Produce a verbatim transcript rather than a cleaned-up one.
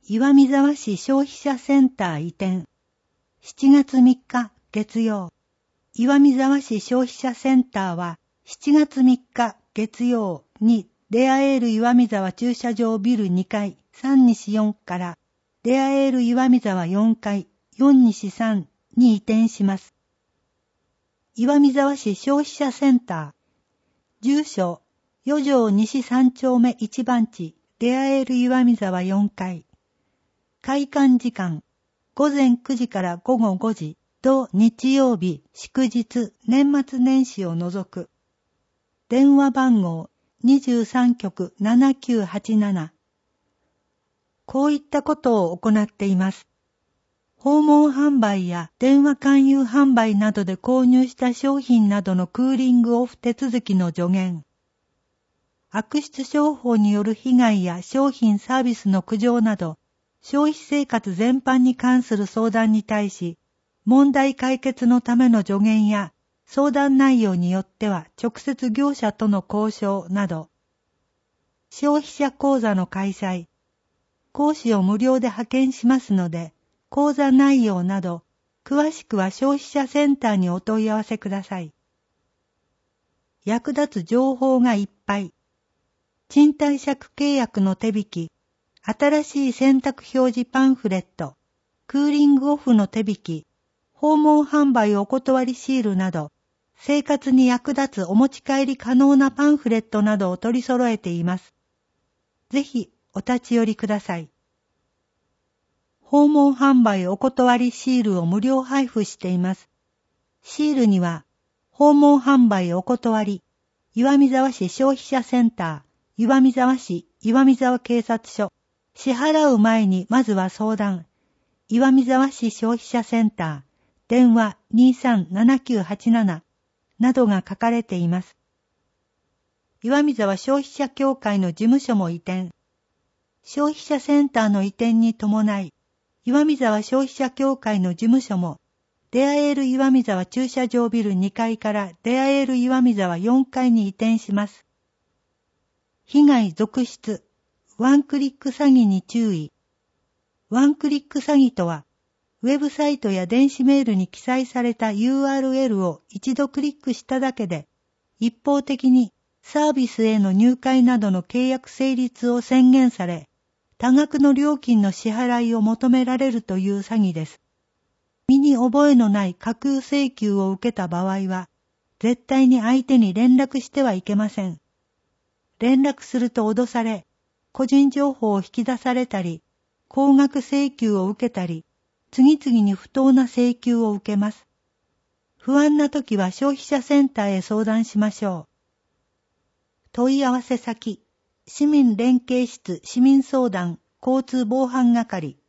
岩見沢市消費者センター移転。しちがつみっか月曜。岩見沢市消費者センターはしちがつみっか月曜に出会える岩見沢駐車場ビルにかいさんにしよんから出会える岩見沢よんかいよんにしさんに移転します。岩見沢市消費者センター。住所、よ条西さん丁目いち番地、出会える岩見沢よんかい。開館時間、午前くじから午後ごじ、土日曜日、祝日、年末年始を除く。電話番号にじゅうさん局ななきゅうはちなな。こういったことを行っています。訪問販売や電話勧誘販売などで購入した商品などのクーリングオフ手続きの助言。悪質商法による被害や商品サービスの苦情など、消費生活全般に関する相談に対し、問題解決のための助言や相談内容によっては直接業者との交渉など、消費者講座の開催、講師を無料で派遣しますので、講座内容など、詳しくは消費者センターにお問い合わせください。役立つ情報がいっぱい。賃貸借契約の手引き、新しい選択表示パンフレット、クーリングオフの手引き、訪問販売お断りシールなど、生活に役立つお持ち帰り可能なパンフレットなどを取り揃えています。ぜひお立ち寄りください。訪問販売お断りシールを無料配布しています。シールには、訪問販売お断り、岩見沢市消費者センター、岩見沢市岩見沢警察署、支払う前にまずは相談、岩見沢市消費者センター、電話にさんななきゅうはちなななどが書かれています。岩見沢消費者協会の事務所も移転。消費者センターの移転に伴い、岩見沢消費者協会の事務所も、出会える岩見沢駐車場ビルにかいから出会える岩見沢よんかいに移転します。被害続出、ワンクリック詐欺に注意。ワンクリック詐欺とは、ウェブサイトや電子メールに記載された ユーアールエル を一度クリックしただけで、一方的にサービスへの入会などの契約成立を宣言され、多額の料金の支払いを求められるという詐欺です。身に覚えのない架空請求を受けた場合は、絶対に相手に連絡してはいけません。連絡すると脅され、個人情報を引き出されたり、高額請求を受けたり、次々に不当な請求を受けます。不安な時は消費者センターへ相談しましょう。問い合わせ先、市民連携室市民相談交通防犯係